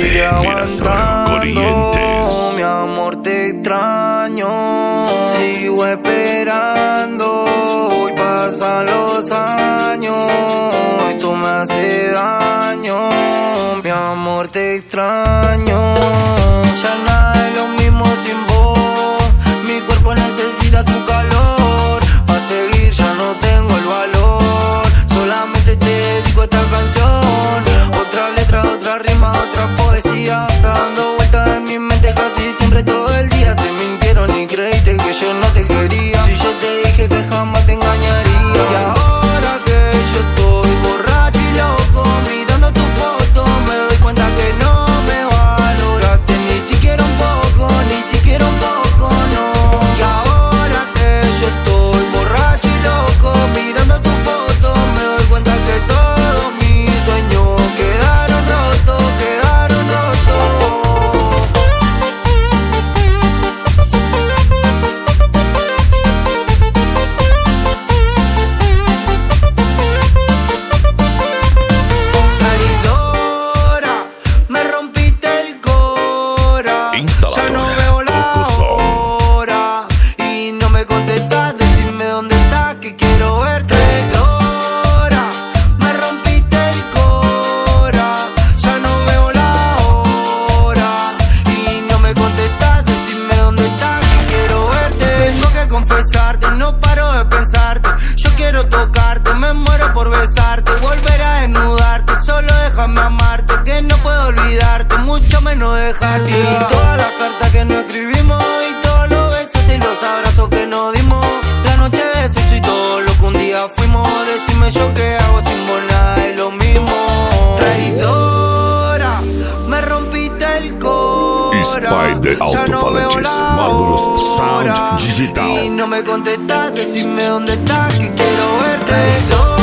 seguiré aguantando. Mi amor, te extraño. Sigo esperando. Hoy pasan los años y tú me haces daño. Mi amor, te extraño. Ya nada es lo mismo sin vos. Mi cuerpo necesita tu calor. Pa' seguir ya no tengo el valor. Solamente te dedico esta canción. Otra letra, otra rima, otra poesía. Está dando vueltas en mi mente casi siempre todo el día. Te mintieron y creíste que yo no te quería. Si yo te dije que jamás te engañaría. Y ahora que yo estoy borracho y loco, mirando tu foto, me doy cuenta que no me valoraste ni siquiera un poco, ni siquiera un poco, no. Y ahora que yo estoy borracho y loco, mirando tu foto, me doy cuenta que todos mis sueños quedaron rotos, quedaron rotos. Traidora, me rompiste el cora. Ya no veo la hora y no me contestas. Decime dónde estás, que quiero verte. Traidora, me rompiste el cora. Ya no veo la hora y no me contestas. Decime dónde estás, que quiero verte. Tengo que confesarte, no paro de pensarte. Yo quiero tocarte, me muero por besarte. Volver a desnudarte, solo déjame amarte. Que no puedo olvidarte, mucho menos dejarte. Y todas las cartas que no escribimos, y todos los besos y los abrazos que nos dimos. La noche de sexo y todo lo que un día fuimos. Decime yo qué hago sin vos, nada es lo mismo. Traidora, me rompiste el cora. Spider Ya no veo Alto-Falanges, la Marvelous hora Sound Digital. y no me contestas. Decime dónde estás, que quiero verte.